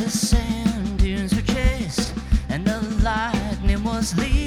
The sand dunes were chased, and the lightning was leading.